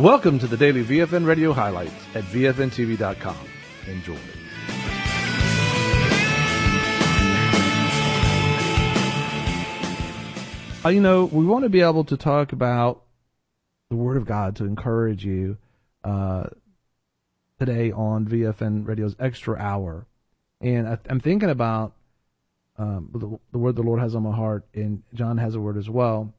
Welcome to the daily VFN radio highlights at VFNTV.com. Enjoy. We want to be able to talk about the Word of God to encourage you today on VFN Radio's Extra Hour. And I'm thinking about the word the Lord has on my heart, and John has a word as well,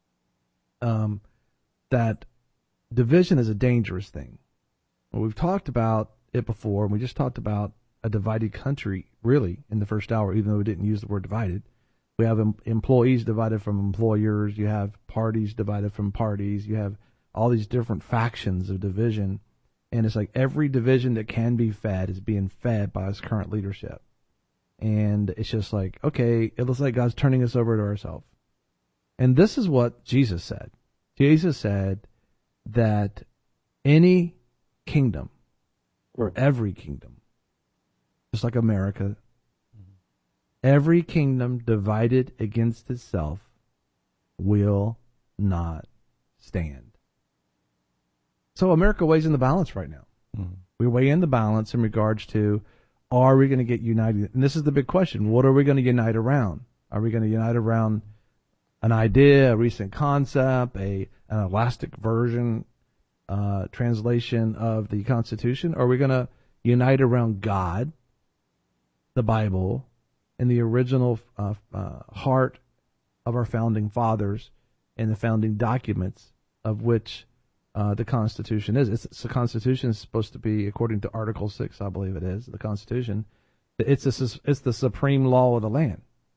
that division is a dangerous thing. Well, we've talked about it before, and we just talked about a divided country, really, in the first hour, even though we didn't use the word divided. We have employees divided from employers. You have parties divided from parties. You have all these different factions of division. And it's like every division that can be fed is being fed by its current leadership. And it's just like, okay, it looks like God's turning us over to ourselves. And this is what Jesus said. Jesus said that any kingdom, or every kingdom, just like America, every kingdom divided against itself will not stand. So America weighs in the balance right now. Mm-hmm. We weigh in the balance in regards to, are we going to get united? And this is the big question. What are we going to unite around? Are we going to unite around an idea, a recent concept, an elastic version, translation of the Constitution? Or are we going to unite around God, the Bible, and the original heart of our founding fathers and the founding documents of which the Constitution is? The Constitution is supposed to be, according to Article 6, I believe it is, the Constitution, it's the supreme law of the land.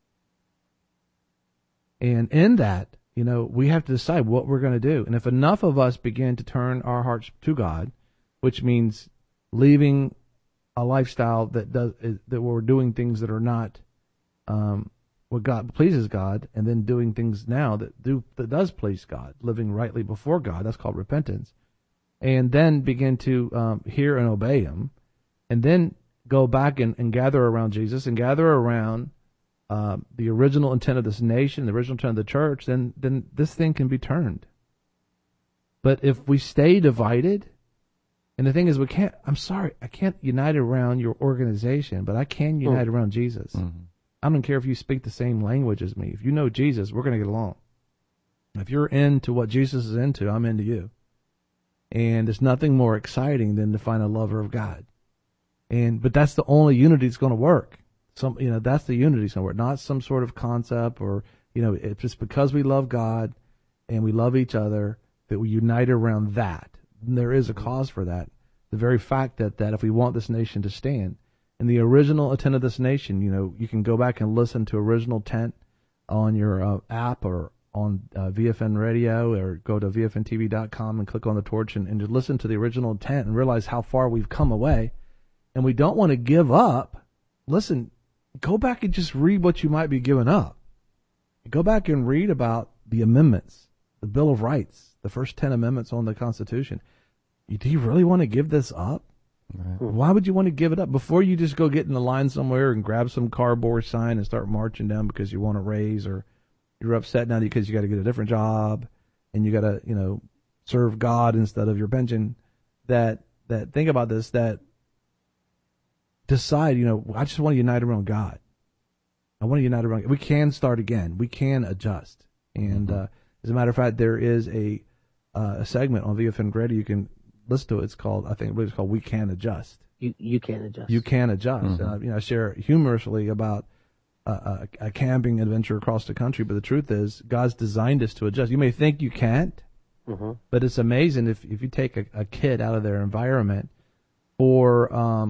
And in that, we have to decide what we're going to do. And if enough of us begin to turn our hearts to God, which means leaving a lifestyle that we're doing things that are not what God pleases God, and then doing things now that does please God, living rightly before God, that's called repentance, and then begin to hear and obey Him, and then go back and gather around Jesus and gather around the original intent of this nation, the original intent of the church, then this thing can be turned. But if we stay divided, and the thing is, I can't unite around your organization, but I can unite around Jesus. Mm-hmm. I don't care if you speak the same language as me. If you know Jesus, we're going to get along. If you're into what Jesus is into, I'm into you. And there's nothing more exciting than to find a lover of God. But that's the only unity that's going to work. That's the unity that's going to work, not some sort of concept or, it's just because we love God and we love each other that we unite around that. And there is a cause for that. The very fact that if we want this nation to stand, and the original intent of this nation, you can go back and listen to original intent on your app or on VFN Radio, or go to VFNTV.com and click on the torch and just listen to the original intent and realize how far we've come away. And we don't want to give up. Listen, go back and just read what you might be giving up. Go back and read about the amendments, the Bill of Rights, the first 10 amendments on the Constitution. Do you really want to give this up? Right. Why would you want to give it up before you just go get in the line somewhere and grab some cardboard sign and start marching down because you want a raise, or you're upset now because you got to get a different job and you got to, serve God instead of your pension? That think about this, that decide, I just want to unite around God. I want to unite around God. We can start again. We can adjust. And as a matter of fact, there is a segment on VFN Radio you can listen to it. It's called, We Can Adjust. You can adjust. You can adjust. Mm-hmm. I share humorously about a camping adventure across the country, but the truth is, God's designed us to adjust. You may think you can't, but it's amazing if you take a kid out of their environment for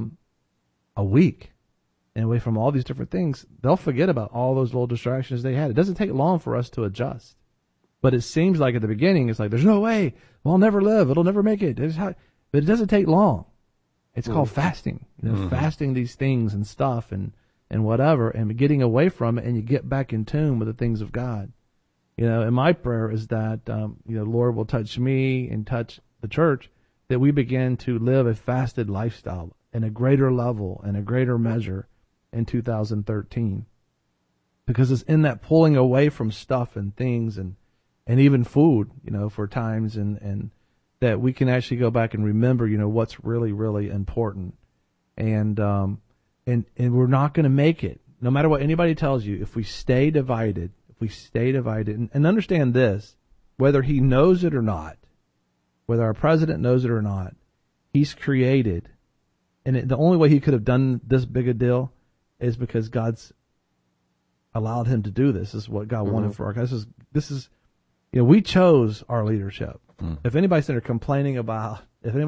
a week and away from all these different things, they'll forget about all those little distractions they had. It doesn't take long for us to adjust. But it seems like at the beginning, it's like, there's no way. We'll never live. It'll never make it. But it doesn't take long. It's called fasting. Fasting these things and stuff and whatever, and getting away from it, and you get back in tune with the things of God. And my prayer is that, Lord will touch me and touch the church, that we begin to live a fasted lifestyle in a greater level and a greater measure in 2013. Because it's in that pulling away from stuff and things and even food, for times, and that we can actually go back and remember, what's really, really important. And we're not going to make it, no matter what anybody tells you, if we stay divided, and understand this, whether he knows it or not, whether our president knows it or not, he's created, and the only way he could have done this big a deal is because God's allowed him to do this. This is what God wanted for our guys. This is, we chose our leadership. If anybody's complaining about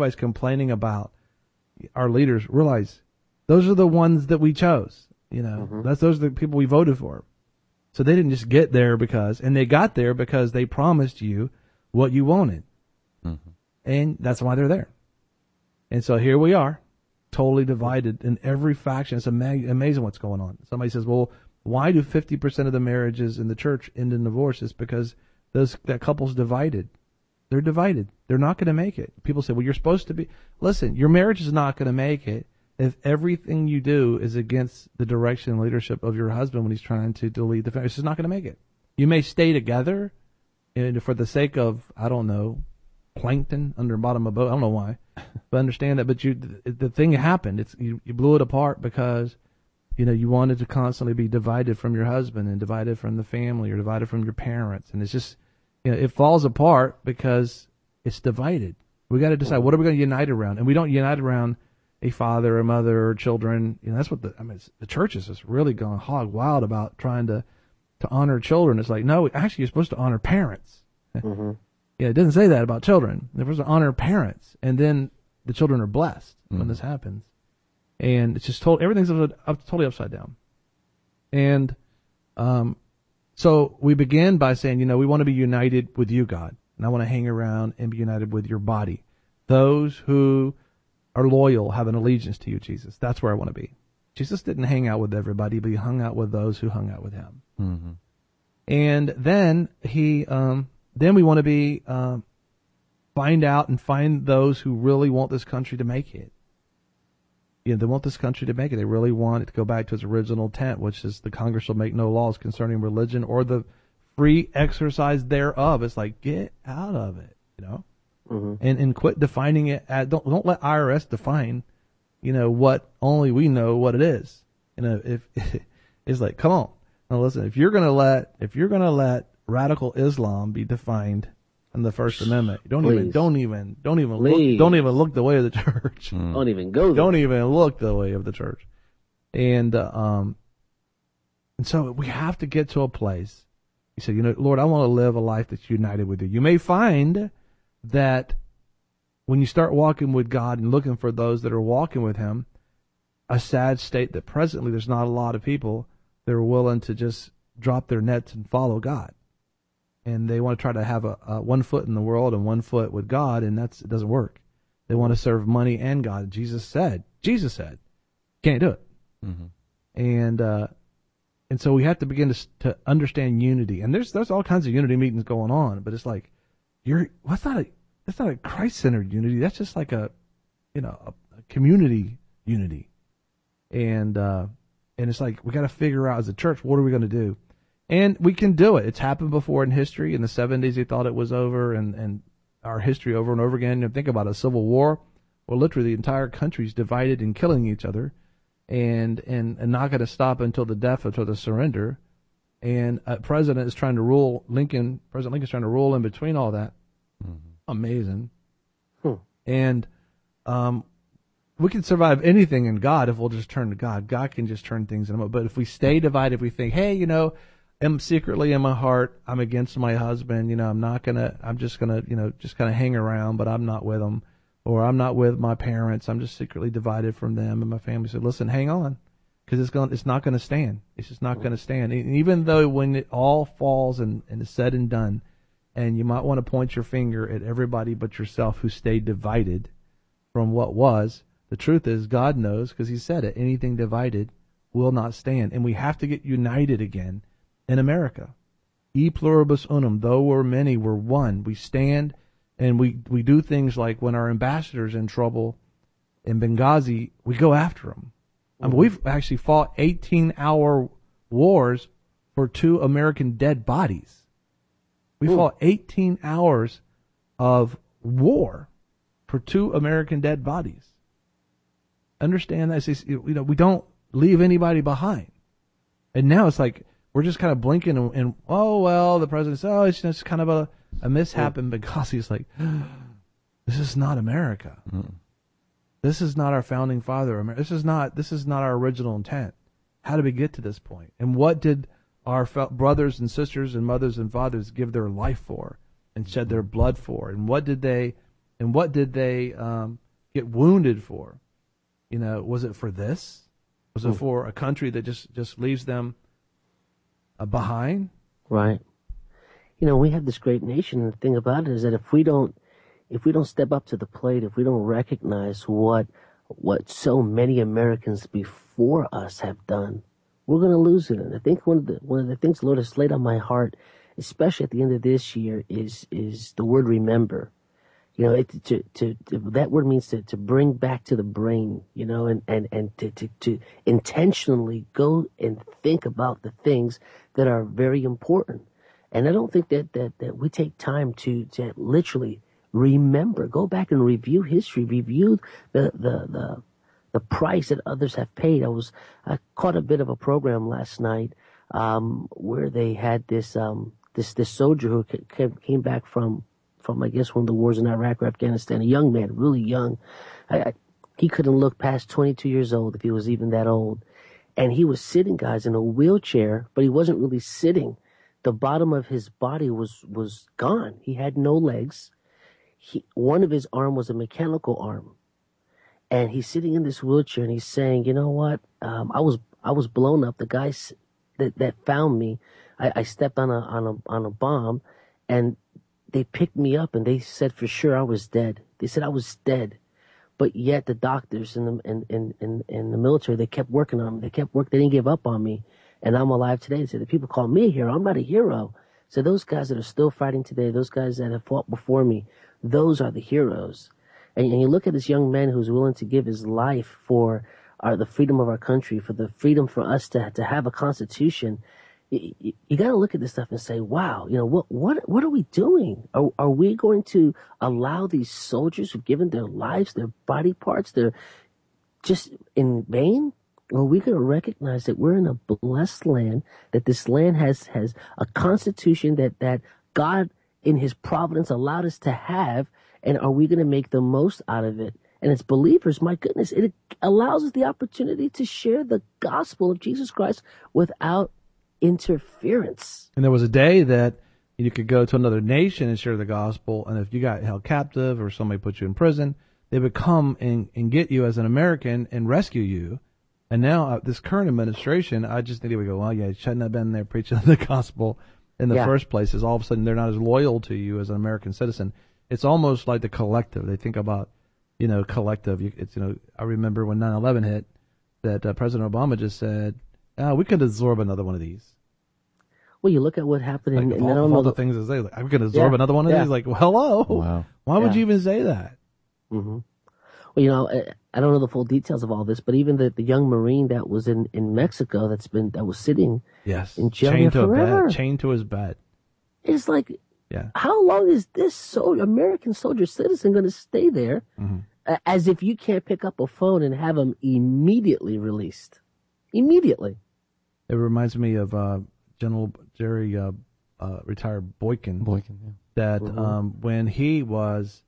our leaders, realize those are the ones that we chose. Those are the people we voted for. So they didn't just get there and they got there because they promised you what you wanted. And that's why they're there. And so here we are, totally divided in every faction. It's amazing what's going on. Somebody says, well, why do 50% of the marriages in the church end in divorce? It's because that couple's divided. They're divided. They're not going to make it. People say, well, you're supposed to be. Listen, your marriage is not going to make it if everything you do is against the direction and leadership of your husband when he's trying to lead the family. It's just not going to make it. You may stay together and for the sake of, I don't know, plankton under the bottom of a boat. I don't know why. But understand that. But the thing happened. You blew it apart because, you wanted to constantly be divided from your husband and divided from the family or divided from your parents. And it's just, it falls apart because it's divided. We got to decide, what are we going to unite around? And we don't unite around a father, a mother, or children. That's what the church is just really going hog wild about trying to honor children. It's like, no, actually, you're supposed to honor parents. It doesn't say that about children. They're supposed to honor parents, and then the children are blessed when this happens. And it's just everything's totally upside down. And so we begin by saying, we want to be united with you, God, and I want to hang around and be united with your body. Those who are loyal, have an allegiance to you, Jesus. That's where I want to be. Jesus didn't hang out with everybody, but he hung out with those who hung out with him. And then then we want to be find out and find those who really want this country to make it. They want this country to make it. They really want it to go back to its original intent, which is the Congress shall make no laws concerning religion or the free exercise thereof. It's like, get out of it, and quit defining it don't let IRS define, what only we know what it is. If it's like, come on, now listen, if you're gonna let radical Islam be defined in the First Amendment, don't even look the way of the church. Don't even go there. Don't even look the way of the church. And so we have to get to a place. You say, Lord, I want to live a life that's united with you. You may find that when you start walking with God and looking for those that are walking with him, a sad state that presently there's not a lot of people that are willing to just drop their nets and follow God. And they want to try to have a 1 foot in the world and 1 foot with God, and it doesn't work. They want to serve money and God. Jesus said, can't do it. And so we have to begin to understand unity. And there's all kinds of unity meetings going on, but it's like, that's not a Christ-centered unity. That's just like a community unity. And it's like, we got to figure out as a church, what are we going to do? And we can do it. It's happened before in history. In the 70s, they thought it was over, and our history over and over again. Think about a civil war. Well, literally the entire country's divided and killing each other, and not going to stop until the death, until the surrender. And President Lincoln's trying to rule in between all that. Amazing. And we can survive anything in God if we'll just turn to God. God can just turn things in. But if we stay divided, if we think, hey, I'm secretly in my heart, I'm against my husband, I'm just gonna kind of hang around, but I'm not with him, or I'm not with my parents, I'm just secretly divided from them, and my family said, listen, hang on, because it's not going to stand. It's just not going to stand. And even though when it all falls and is said and done, and you might want to point your finger at everybody but yourself who stayed divided from what was, the truth is God knows, because he said it, anything divided will not stand. And we have to get united again in America. E pluribus unum, though we're many, we're one. We stand and we do things like when our ambassador's in trouble in Benghazi, we go after them. I mean, we've actually fought 18-hour wars for 2 American dead bodies. We fought 18 hours of war for 2 American dead bodies. Understand that? We don't leave anybody behind. And now it's like we're just kind of blinking and oh, well, the president says, oh, it's just kind of a mishap. And Benghazi's like, this is not America. Mm. This is not our founding father. This is not our original intent. How did we get to this point? And what did our brothers and sisters and mothers and fathers give their life for and shed their blood for? And what did they get wounded for? Was it for this? Was it for a country that just leaves them behind? Right. We have this great nation, and the thing about it is that if we don't step up to the plate, if we don't recognize what so many Americans before us have done, we're going to lose it. And I think one of the things the Lord has laid on my heart, especially at the end of this year, is the word remember. That word means to bring back to the brain, and to intentionally go and think about the things that are very important. And I don't think that we take time to literally remember, go back and review history, review the price that others have paid. I caught a bit of a program last night, where they had this soldier who came back from I guess one of the wars in Iraq or Afghanistan, a young man, really young. He couldn't look past 22 years old if he was even that old. And he was sitting, guys, in a wheelchair, but he wasn't really sitting. The bottom of his body was gone. He had no legs. One of his arm was a mechanical arm. And he's sitting in this wheelchair and he's saying, you know what? I was blown up. The guys that found me, I stepped on a bomb, and they picked me up and they said for sure I was dead. They said I was dead. But yet the doctors in the military, they kept working on me. They didn't give up on me. And I'm alive today. They said, the people call me a hero. I'm not a hero. So those guys that are still fighting today, those guys that have fought before me, those are the heroes. And you look at this young man who's willing to give his life for the freedom of our country, for the freedom for us to have a constitution. You got to look at this stuff and say, wow, what are we doing? Are we going to allow these soldiers who've given their lives, their body parts, they're just in vain? Or are we going to recognize that we're in a blessed land, that this land has a constitution that God in his providence allowed us to have, and are we going to make the most out of it? And as believers, my goodness, it allows us the opportunity to share the gospel of Jesus Christ without interference. And there was a day that you could go to another nation and share the gospel, and if you got held captive or somebody put you in prison, they would come and get you as an American and rescue you. And now this current administration, I just think they would go, well, yeah, you shouldn't have been there preaching the gospel in the first place. Is all of a sudden they're not as loyal to you as an American citizen. It's almost like the collective. They think about, collective. I remember when 9/11 hit, that President Obama just said, we could absorb another one of these. Well, you look at what happened in all the things they say. Like, we could absorb another one of these. Like, well, hello. Wow. Why would you even say that? Mm-hmm. Well, I don't know the full details of all this, but even the young Marine that was in Mexico that was sitting in jail chained to his bed. It's like, how long is this American soldier citizen going to stay there, as if you can't pick up a phone and have him immediately released? Immediately. It reminds me of General Jerry retired Boykin. That when he was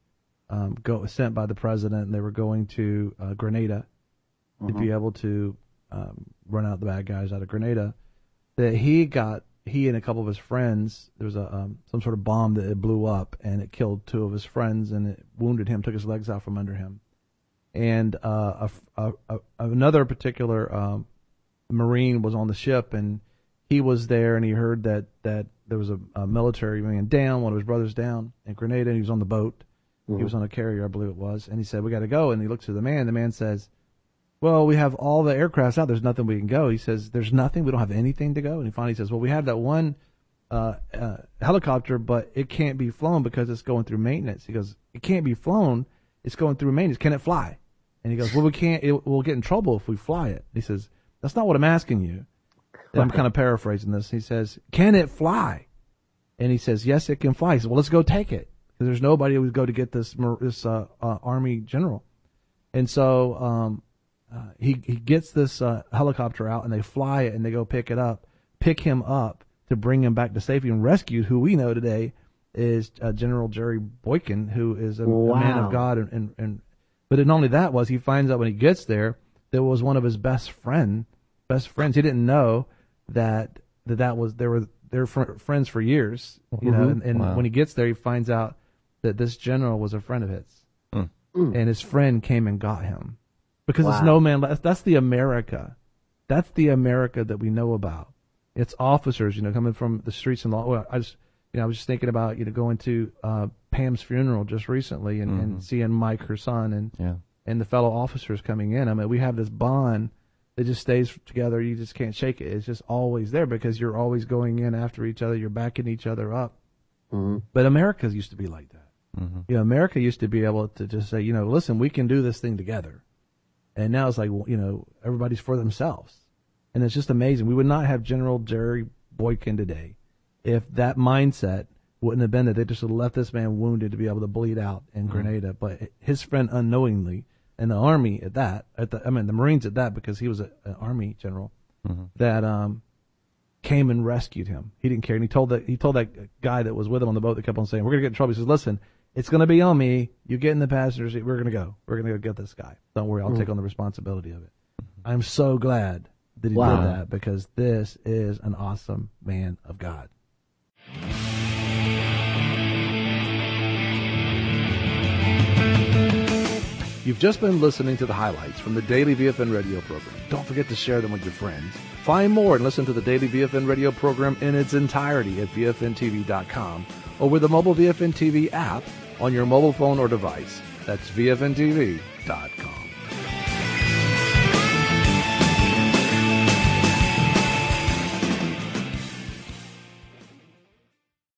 sent by the president, and they were going to Grenada to be able to run out the bad guys out of Grenada, that he and a couple of his friends, there was some sort of bomb that it blew up, and it killed 2 of his friends, and it wounded him, took his legs out from under him. And another particular Marine was on the ship, and he was there, and he heard that there was a military man down, one of his brothers down in Grenada, and he was on the boat. He was on a carrier, I believe it was, and he said, we got to go. And he looks to the man. The man says, well, we have all the aircrafts out. There's nothing we can go. He says, there's nothing. We don't have anything to go. And he finally says, well, we have that one helicopter, but it can't be flown because it's going through maintenance. He goes, it can't be flown. It's going through maintenance. Can it fly? And he goes, well, we can't. We'll get in trouble if we fly it. He says, that's not what I'm asking you. And I'm kind of paraphrasing this. He says, can it fly? And he says, yes, it can fly. He says, well, let's go take it. because there's nobody who would go to get this Army general. And so he gets this helicopter out, and they fly it, and they go pick him up to bring him back to safety and rescue who we know today is General Jerry Boykin, who is a man of God. But not only that was, he finds out when he gets there, there was one of his best friends. He didn't know that was, they're friends for years, you know, and when he gets there, he finds out that this general was a friend of his. And his friend came and got him. Because it's no man less. That's the America. That's the America that we know about. It's officers, you know, coming from the streets and law. Well, I was just thinking about, you know, going to Pam's funeral just recently and seeing Mike, her son, and the fellow officers coming in. I mean, we have this bond that just stays together. You just can't shake it. It's just always there because you're always going in after each other. You're backing each other up. But America used to be like that. You know, America used to be able to just say, you know, listen, we can do this thing together. And now it's like, you know, everybody's for themselves. And it's just amazing. We would not have General Jerry Boykin today if that mindset wouldn't have been that they just would have left this man wounded to be able to bleed out in Grenada. But his friend unknowingly, and the Army at that, the Marines at that, because he was an Army general, that came and rescued him. He didn't care. And he told that guy that was with him on the boat that kept on saying, we're going to get in trouble. He says, listen, it's going to be on me. You get in the passenger seat. We're going to go. We're going to go get this guy. Don't worry. I'll take on the responsibility of it. I'm so glad that he did that, because this is an awesome man of God. You've just been listening to the highlights from the Daily VFN radio program. Don't forget to share them with your friends. Find more and listen to the Daily VFN radio program in its entirety at VFNTV.com or with the mobile VFN TV app on your mobile phone or device. That's VFNTV.com.